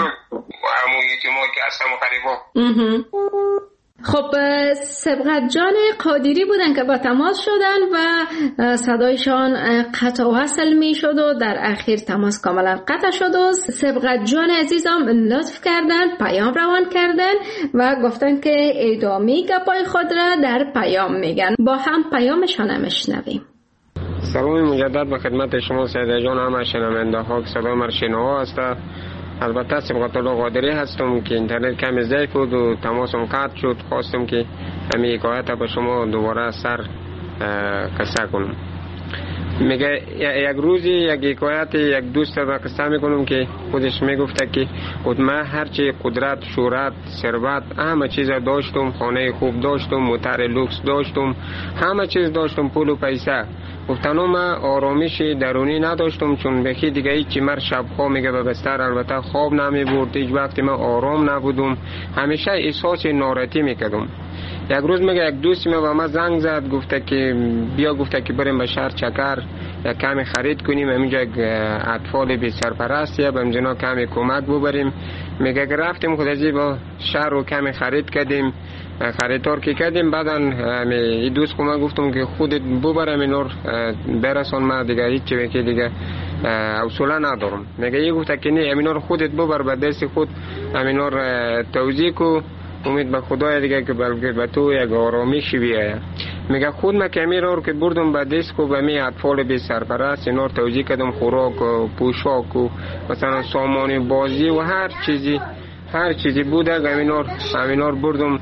خب سبقت جان قادری بودن که با تماس شدن و صدایشان قطع و وصل می شد و در اخیر تماس کاملا قطع شد و سبقت جان عزیزم لطف کردن، پیام روان کردن و گفتن که ادامه گپای خود را در پیام میگن. با هم پیامشان میشنویم. سلام مجدد به خدمت شما سیده جان، همه شنونده ها که صدای من شنوا است. البته سبقت الله قادری هستم که اینترنت کمی ضعیف بود و تماسم قطع شد. خواستم که همین حکایت با شما دوباره سر قصه کنم. میگه یک روزی یک حکایت یک دوست را قصه میکنم که خودش میگفته که خود من هرچی قدرت، شهرت، ثروت، همه چیز داشتم، خانه خوب داشتم، موتر لوکس داشتم، همه چیز داشتم، پول و پیسه. گفتنو من آرامش درونی نداشتم چون بخی دیگه هیچی مر شبها میگه به بستر البته خواب نمی برد. هیچ وقتی من آرام نبودم، همیشه احساس ناراحتی میکردم. یک روز میگه یک دوستی من به من زنگ زد، گفته که بیا، گفته که بریم به شهر چکر یک کمی خرید کنیم، همینجا یک اطفال بی سرپرستیه به همجنا کمی کمک ببریم. میگه که رفتیم خودجی با شهر رو کمی خرید کردیم، خریدار که کردیم. بعدا این دوست که من گفتم که خودت ببرم اینور برسان، من دیگه هیچ چی که دیگه اصولا ندارم. میگه یه گفته که نه، اینور خودت ببر به دست خود، اینور توزیع کو، امید به خدای دیگه که بلکه به تو یک آرامیشی بیایه. میگه خود من کمی رو که بردم به دست و به می اطفال بی سرپرست اینور توزیع کردم، خوراک و پوشاک و مثلا سامان بازی و هر چیزی هر چیزی بوده همینور همینور بردم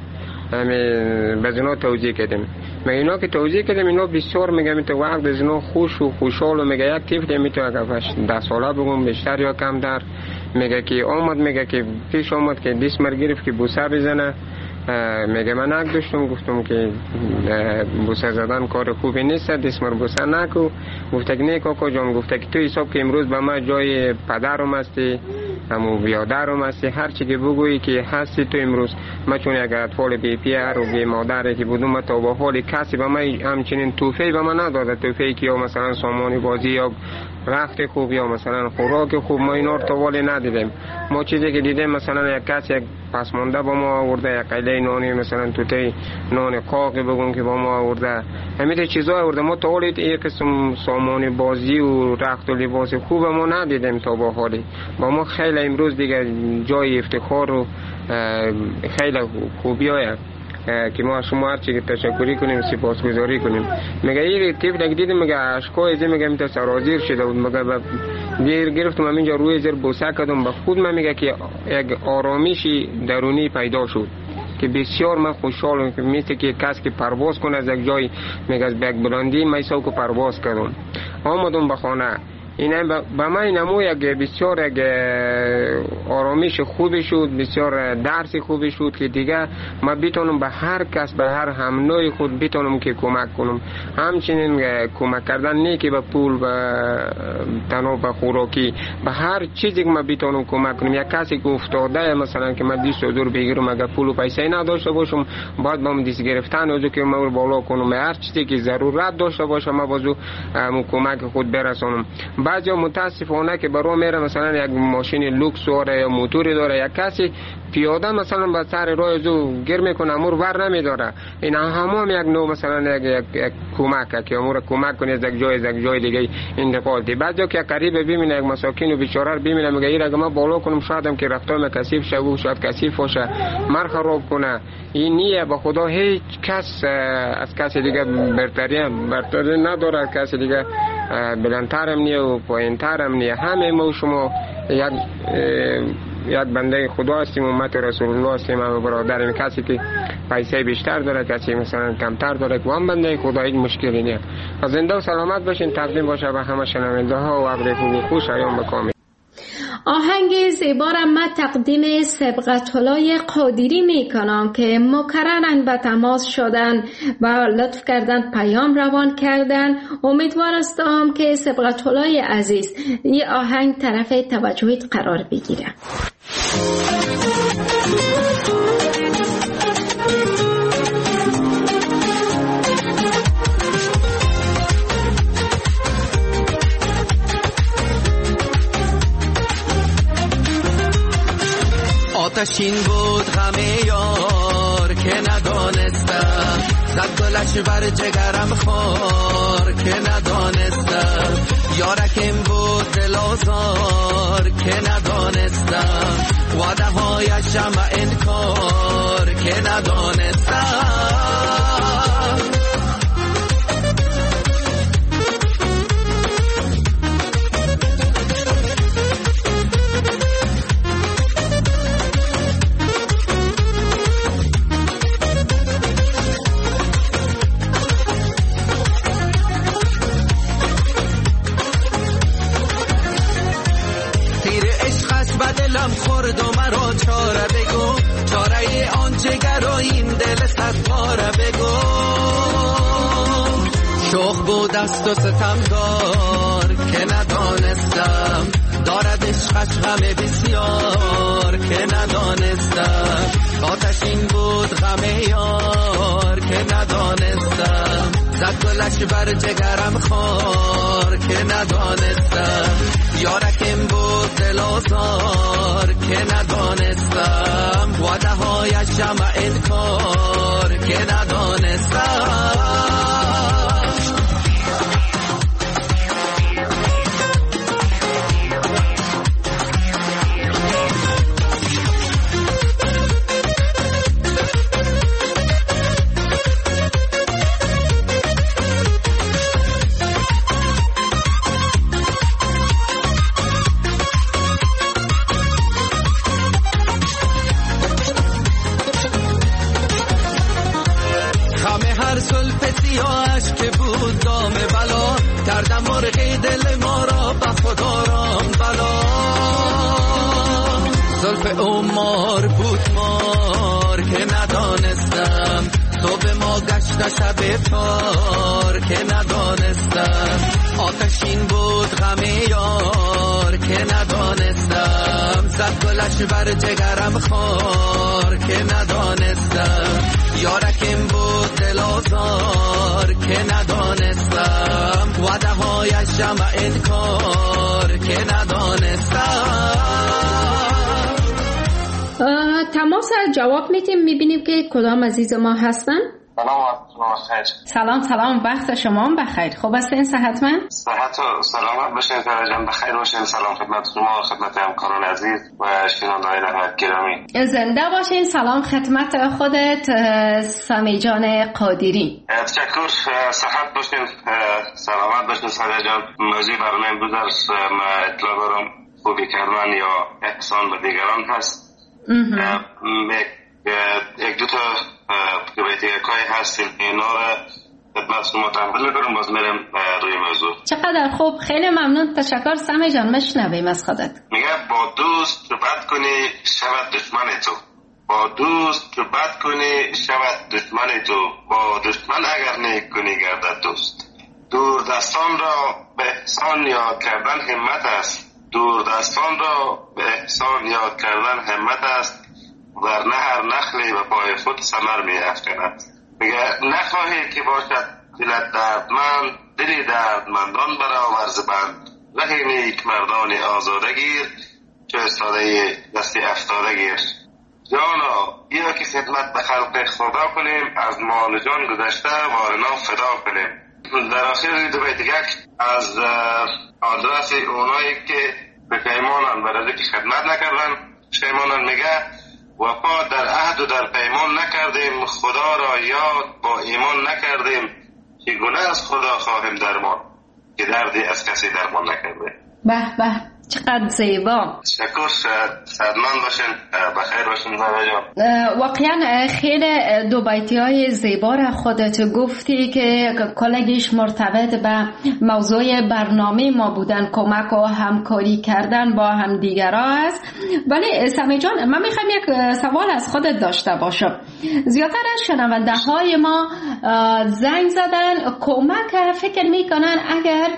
به زنا توزیع کردیم. میگه اینا که توزیع کردیم اینا بسیار میگه می تو وقت از اینا خوش و خوشحال و میگه یک تیف می تو اگه ده ساله بگم بیشتر یا کم در. میگه که آمد، میگه که پیش آمد که دستمر گرفت که بوسه بزنه. میگه من نک داشتم، گفتم که بوسه زدن کار خوبی نیست، دستمر بوسه نکو. گفته که نه کاکا جان، گفته که تو حساب که امروز به من جای پدرم هستی، همو بیادرم هستی، هر چی که بگویی که هستی تو امروز. من چون یک اطفال بی پیر و بی مادری که بودم، تا با حال کسی به من همچنین توفیق به من نداده، توفیق یا مثلا سامان بازی یا رخت خوب یا مثلا خوراک خوب، ما اینا رو تا والی ندیدیم. ما چیزی که دیدیم مثلا یک کسی یک پس مانده با ما آورده، یک قیله نانی مثلا توته نان قاقی بگون که با ما آورده، همین چیزا آورده. ما تا حالی این قسم سامان بازی و رخت و لباس خوب ما ندیدیم تا با حالی. با ما خیلی امروز دیگه جای افتخار و خیلی خوبی آید که ما شما هر چی تشکری کنیم، سپاسگزاری کنیم. میگه این طفل دیدم، میگه اشکای زی میگه میت سرازیر شده بود، میگه دیر گرفتم همینجا روی زیر بوسه کردم به خود من، میگه که یک آرامشی درونی پیدا شد که بسیار من خوشحالم که مثل که کسی که پرواز کنه از یک جای، میگه از یک بلندی میساو که پرواز کردم. آمدم به خانه، این به من نمو یک بسیار یک آرامش خوبی شد، بسیار درس خوبی شد که دیگه ما بتونم به هر کس، به هر هم نوع خود بتونم که کمک کنم. همچنین کمک کردن نه که به پول، به تنها به خوراکی، به هر چیزی که ما بتونم کمک کنم. یک کسی که افتاده مثلا که من دیست دور بگیرم، اگر پول و پیسه نداشته باشم باید با من دیست گرفتن وجو که ما بالا کنم، هر چیزی که ضرورت داشته باشم ما بازو کمک خود برسانم. بعضی متاسفانه که برای میره مثلا یک ماشین لوکس داره یا موتوری داره، یک کسی پیاده مثلا به سر راه زو گیر میکنه، امور ور نمیداره. این همون یک نوع مثلا یک, یک, یک کمک که امور کمک کنه از یک جای از یک جای دیگه انتقال دی. بعضی که قریب ببینه یک مساکین و بیچاره رو ببینه، میگه این اگه ما بالا کنم شاید هم که رفتار کثیف شه و شاید کثیف باشه، مر خراب کنه. این نیه به خدا هیچ کس از کسی دیگه برتری برتری نداره، کسی دیگه بلندتر هم نیه و پایینتر هم نیه. همه ما شما یک یک بنده خدا هستیم، امت رسول الله هستیم. و برادرم کسی که پیسه بیشتر داره، کسی مثلا کمتر داره، که هم بنده خدا، هیچ مشکلی نیست. از زنده و سلامت باشین. تقدیم باشه به همه شنونده ها و عبر خوب و خوش ایام بکامل. آهنگ زیبا را من تقدیم سبقت‌الله قادری می کنم که مکررن به تماس شدن و لطف کردن، پیام روان کردن. امیدوار هستم که سبقت‌الله عزیز این آهنگ طرف توجهت قرار بگیره. آتشین بود غم یار که ندانستم، زد گلش بر جگرم خار که ندانستم. یارکم بود دل آزار که ندانستم، وعده هایش جمع انکار که ندانستم. خورد و مرا چاره بگو، چاره آن جگر و این دل تسپاره بگو. شوخ بود دست و ستمگار که ندانستم، دارد عشقش غم بسیار که ندانستم. آتشین بود غم یار که ندانستم، زد گلش بر جگرم خار که ندانستم. یارکم بود دل آزار که ندانستم، وعده هایش جمع انکار که ندانستم. زلف عمر بود مار که ندانستم، صبح ما گشت شب تار که ندانستم. آتشین بود غم یار که ندانستم، زد گلش بر جگرم خار که ندانستم. یارکم بود دل آزار که ندانستم، وعده هایش جمع انکار که ندانستم. تماس جواب میتیم میبینیم که کدام عزیز ما هستن. سلام سلام سلام وقت شما هم بخیر. خوب هستین؟ صحتمند؟ صحت و سلامت باشین فرا جان، بخیر باشین. سلام خدمت شما، خدمت همکاران عزیز و شنوندگان نهایت گرامی. زنده باشین. سلام خدمت خودت سمی جان قادری. تشکر. صحت باشین، سلامت باشین سمی جان. موضوع برنامه امروز ما اطلاع دارم خوبی کردن یا احسان به دیگران هست. یک دو تا بیتی یکایی هست اینا را خدمت شما تحویل کنم، باز میرم روی موضوع. چقدر خوب، خیلی ممنون، تشکر سمی جان. مشنویم از خودت. میگه با دوست صحبت کنی شود دشمن تو، با دوست صحبت کنی شود دشمن تو، با دشمن اگر نیک کنی گردد دوست. دور دستان را به احسان یاد کردن همت است، دور دستان را به احسان یاد کردن همت است، ورنه هر نخلی به پای خود ثمر می افکند. میگه نخواهی که باشد دلت دردمند، دلی دردمندان برآور ز بند، ره نیک مردان آزاده گیر، چو استاده دستی افتاده گیر. جانا بیا که خدمت به خلق خدا کنیم، از مال جان گذشته وارنا فدا کنیم. در آخر دو بیت یک از آدرس اونایی که به پیمانن برای که خدمت نکردن پیمانن میگه وفا در عهد و در پیمان نکردیم، خدا را یاد با ایمان نکردیم، چگونه از خدا خواهیم درمان که دردی از کسی درمان نکرده. به به چقدر زیبا. تشکر. سعدمند باشین، بخیر باشین زنده جان. واقعا خیلی دو بیتی های زیبا را خودت گفتی که کلگیش مرتبط به موضوع برنامه ما بودن، کمک و همکاری کردن با هم دیگرها است. ولی سمی جان من میخوام یک سوال از خودت داشته باشم. زیادتر از شنونده های ما زنگ زدن کمک فکر میکنن اگر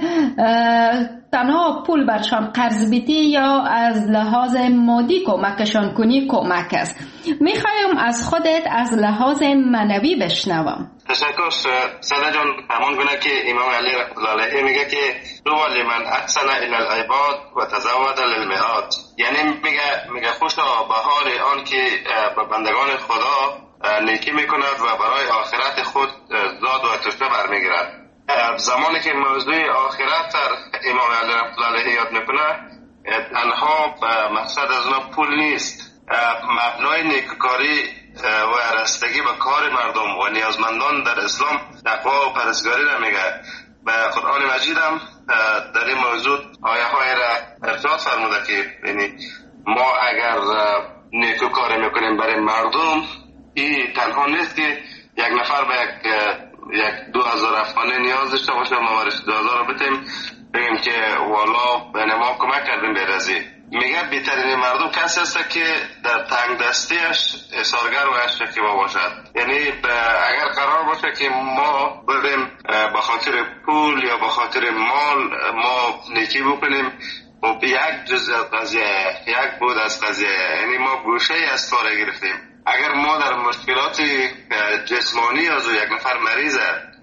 تنها پول برشان قرض بیتی یا از لحاظ مادی کمکشان کنی کمک است. میخوایم از خودت از لحاظ معنوی بشنوم. تشکر. ساده جان همون گونه که امام علی رحمت الله علیه میگه که تو لمن احسن الی العباد و تزود للمیعاد، یعنی میگه میگه خوشا به حال آن که به بندگان خدا نیکی میکند و برای آخرت خود زاد و تشنه برمیگیرد. زمانی که موضوع آخرت در امام علی رحمت الله علیه یاد میکنه، تنها مقصد از اون پول نیست، مبنای نیکوکاری و رستگی به کار مردم و نیازمندان در اسلام تقوا و پرهیزگاری را میگه. به قرآن مجید هم در این موضوع آیه های را ارشاد فرموده که یعنی ما اگر نیکوکاری میکنیم برای مردم، این تنها نیست که یک نفر به یک یک دو هزار افغانی نیاز داشته باشه ما برش دو هزار رو بتیم بگیم که والا به ما کمک کردیم بیرزی. میگه بهترین مردم کسی هست که در تنگ دستیش احسارگر و شکیبا باشد. یعنی اگر قرار باشه که ما بریم به خاطر پول یا به خاطر مال ما نیکی بکنیم و به یک جز از قضیه یک بود از قضیه، یعنی ما گوشه از کار گرفتیم. اگر ما در مشکلات جسمانی از یک نفر مریضه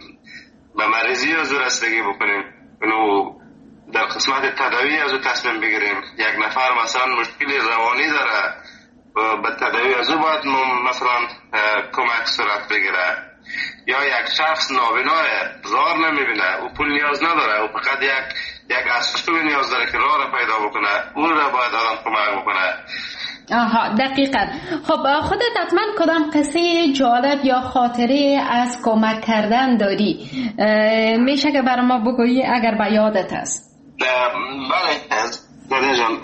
به مریضی از رسیدگی بکنیم و در قسمت تداوی از تصمیم بگیریم، یک نفر مثلا مشکل روانی داره و به تداوی از او باید مثلا کمک صورت بگیره، یا یک شخص نابیناه راه نمیبینه و پول نیاز نداره و فقط یک یک اسباب نیاز داره که راه را پیدا بکنه، اون را باید آدم کمک بکنه. آها دقیقاً. خب خودت حتما کدام قصه جالب یا خاطره از کمک کردن داری؟ میشه که برای ما بگویی اگر به یادت هست؟ بله داده جان،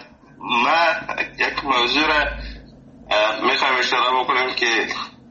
ما یک موضوع را میخوایم اشاره بکنم که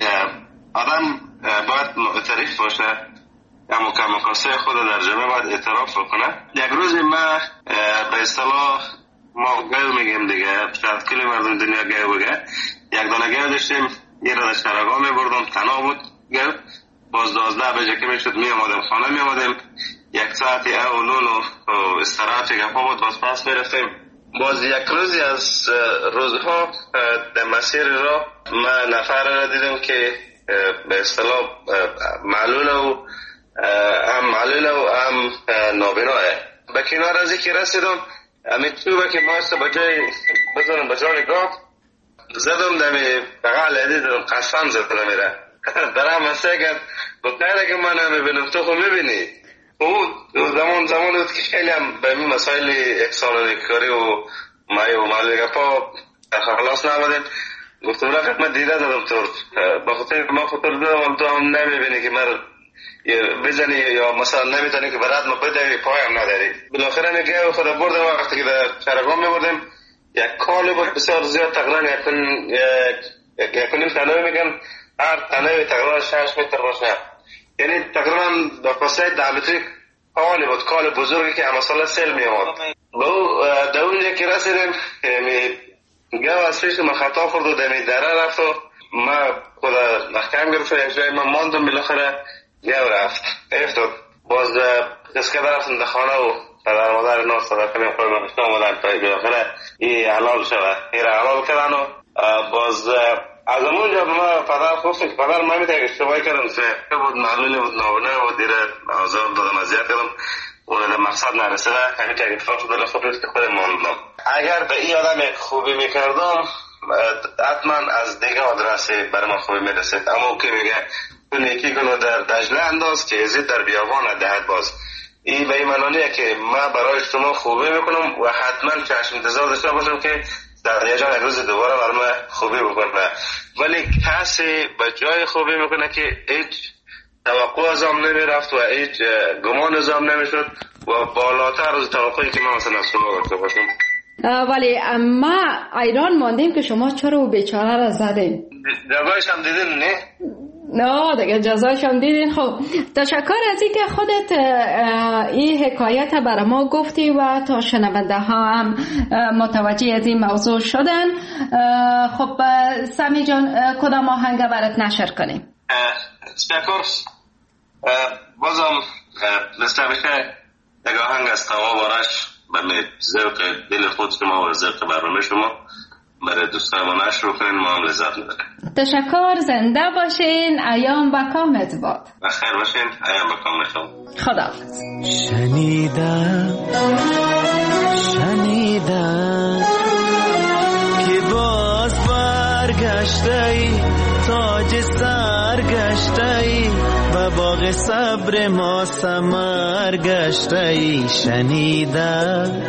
آدم باید معترف باشه، اما که مقاصد خود در جمعه باید اعتراف بکنه. یک روز ما به اصطلاح ما گل میگیم دیگه، شاید کلی مردم دنیا گل بگه، یک دانه گل داشتیم، یه را در شرگاه میبردم، تنها بود گل، باز دوازده بجه که میشد میامادم خانه میامادم، یک ساعتی او نون و استراحت گفا بود، باز پس میرفتیم. باز یک روزی از روزها در مسیر را ما نفر را دیدم که به اصطلاح معلول و هم معلول و هم نابیناه. به کنار از که رسیدم، امی چوبه که ماسته بجای بزنم بجای گاف زدم دمی بغل عدی دادم قسم زدم میره درم مسته کرد گفتنه که من هم میبینم تو خود میبینی. او زمان زمان بود که خیلی هم به این مسائل اکسان کاری و مای و مالی گپا خلاص نامدیم. گفتم رفت من دیده دادم تو با خاطر ما خطر دادم تو هم نمیبینی که من بزنی یا مثلا نمیتونی که برات ما بدهی پایم نداری. بالاخره میگه خدا بردم وقتی که در چرگان میبردیم یک کال بود بسیار زیاد تقریبا یکن یکنیم تنوی میگن هر تنوی تقریبا شش متر باشه. یعنی تقریبا در پاسه ده متری کالی بود، کال بزرگی که همساله سیل میامد. با دونجا که رسیدیم گو از پیش من خطا خورد و دمی دره رفت و ما خدا محکم گرفت یک جای من ماندم بالاخره گو رفت افتاد. باز قسکه برفتم در خانه و پدر مادر ناز صدر کنیم خود من اشتا آمدن تا بالاخره ای حلال شده ای را حلال کردن و باز از همون جا ما پدر خوستم که پدر من میتونی اشتباهی کردم سه بود معلولی بود نابنه و دیره آزاد دادم ازیاد کردم اون مقصد نرسیده همین که اتفاق شده خود که خود ماندم. اگر به این آدم یک خوبی میکردم حتما از دیگه آدرسی برای من خوبی میرسید. اما که میگه تو نیکی کنو در دجله انداز که ازید در بیابان دهد باز. این به این معنیه که ما برای شما خوبی میکنم و حتما چشم انتظار داشته باشم که در یه جان یک روز دوباره برای من خوبی بکنه. ولی کسی به جای خوبی میکنه که هیچ توقع ازم نمی رفت و هیچ گمان ازم نمی شد و بالاتر از توقعی که من مثلا از شما گفته باشم. ولی ما ایران ماندیم که شما چرا او بیچاره را زدین؟ جزایش هم دیدین نه؟ نه دیگه جزایش هم دیدین. خب تشکر از این که خودت این حکایت برای ما گفتی و تا شنونده ها هم متوجه از این موضوع شدن. خب سمی جان کدام آهنگ برات نشر کنیم؟ تشکر. بازم مثل همیشه یک آهنگ از توا بارش برای ذوق دل خود شما و ذوق برنامه شما برای دوستان ما نشر کنین ما هم لذت میبریم. تشکر. زنده باشین. ایام با کامت باد. بخیر باشین. ایام با کامت شما. خداحافظ. شنیدم شنیدم که باز برگشته ای تاج سر گشته ای و باغ صبر ما ثمر گشته ای. شنیدم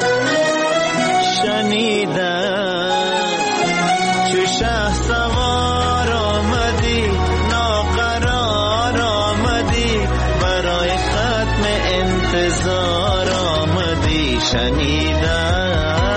شنیدم چو شه سوار آمدی ناقرار آمدی برای ختم انتظار آمدی. شنیدم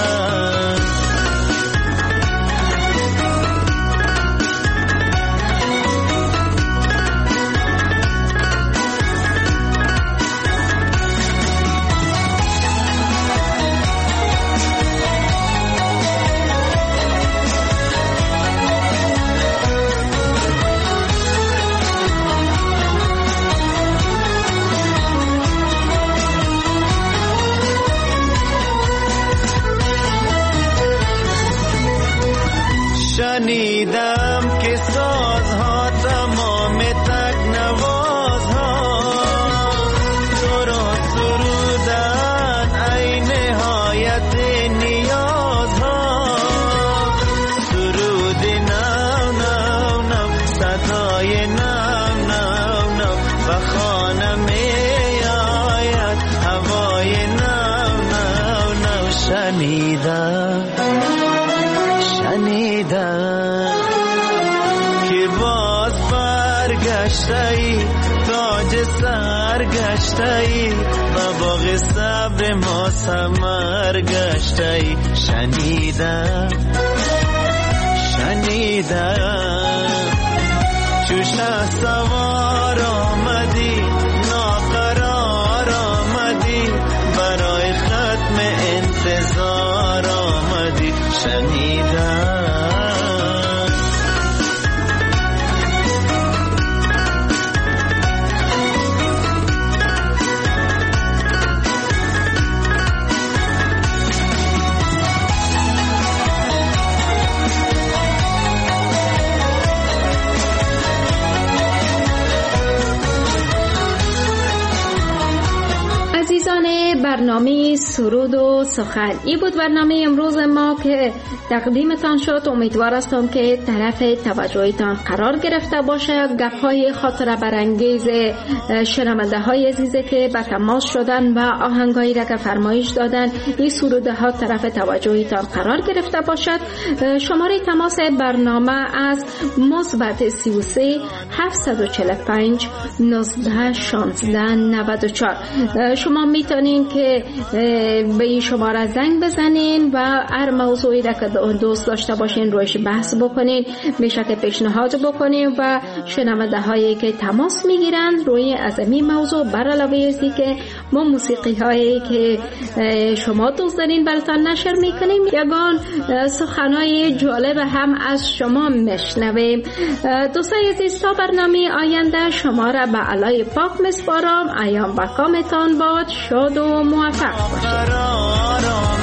شنیدم که سازها تمام تکنوازها تو را سرودن ای نهایت نیازها. سرود نو نو نو صدای نو نو نو و خانه می آید هوای نو نو نو. شنیدم شنیدم که باز برگشته ای تاج سر گشته ای و باغ صبر ما ثمر گشته ای. شنیدم شنیدم چو شه سوار آمدی ناقرار آمدی برای ختم انتظار آمدی. شنیدم برنامه سرود و سخن. این بود برنامه امروز ما که تقدیمتان شد. امیدوار هستم که طرف توجهتان قرار گرفته باشه. گپ‌های خاطره برانگیز شنونده های عزیزه که به تماس شدن و آهنگایی را که فرمایش دادن، این سروده ها طرف توجهتان قرار گرفته باشد. شماره تماس برنامه از مثبت سی و سه هفتصد و چهل و پنج نوزده شانزده نود و چهار. شما میتونین که به این شماره زنگ بزنین و هر موضوعی را که دوست داشته باشین رویش بحث بکنین، میشه که پیشنهاد بکنین و شنونده هایی که تماس میگیرن روی از این موضوع بر علاوه ازی که ما موسیقی هایی که شما دوست دارین براتان نشر میکنیم، یگان سخنهای جالب هم از شما میشنویم. دوستای عزیز، تا برنامه آینده شما را به علای پاک مسپارم. ایام و کامتان باد شاد و موفق باشید.